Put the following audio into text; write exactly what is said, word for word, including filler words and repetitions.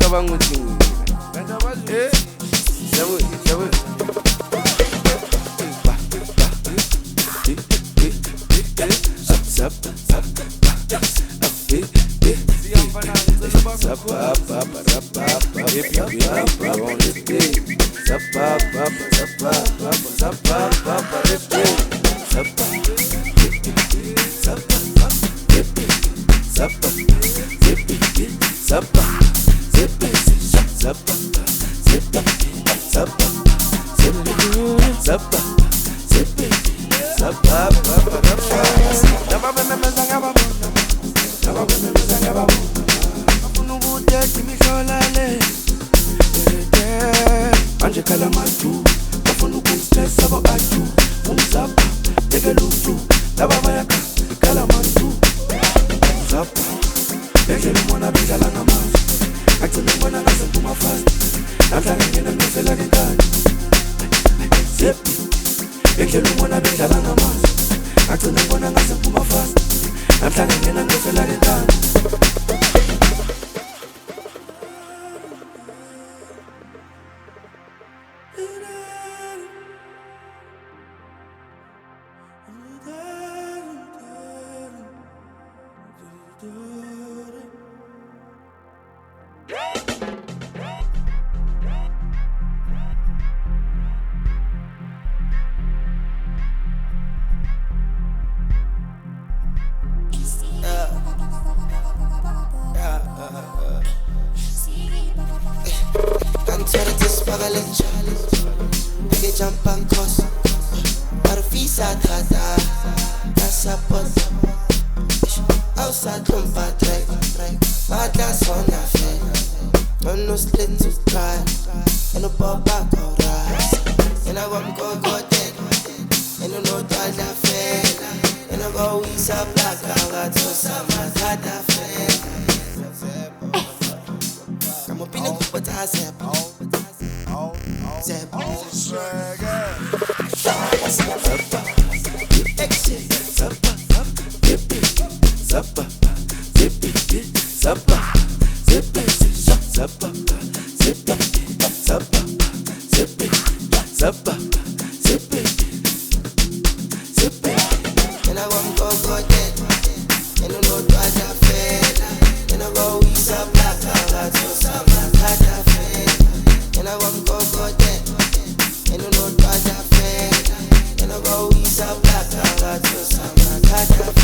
ngicabanga ukuthi kanti abazi eh yabo yabo Anje kalamatu, bafuna ukustress abo atu, umzapha, tekela utu, laba bayaka, kalamatu, umzapha, endlela umona bidlala ngamazwi, agcina ngibona ngaze ngiphuma fast, namhlanje ngena ngifela ngenkani, zipi, endlela umona bidlala ngamazwi, agcina ngibona ngaze ngiphuma fast, namhlanje ngena ngifela ngenkani. Nigga jump and cuss, but if he's a tata, that's a buzz. Outside from bad right, bad that's on your face. Man no split to cry, and no pop back or rise. And I want go go dead, and no no tata fail. And I go with a black, I got to some tata fail. I'm up in a group, but I say, Zappa, and I want go go dead, and no no tata fail. And I go with a black, I got to some tata fail. And I want go go dead, and no no tata fail. And I go with a black, I got to some tata fail.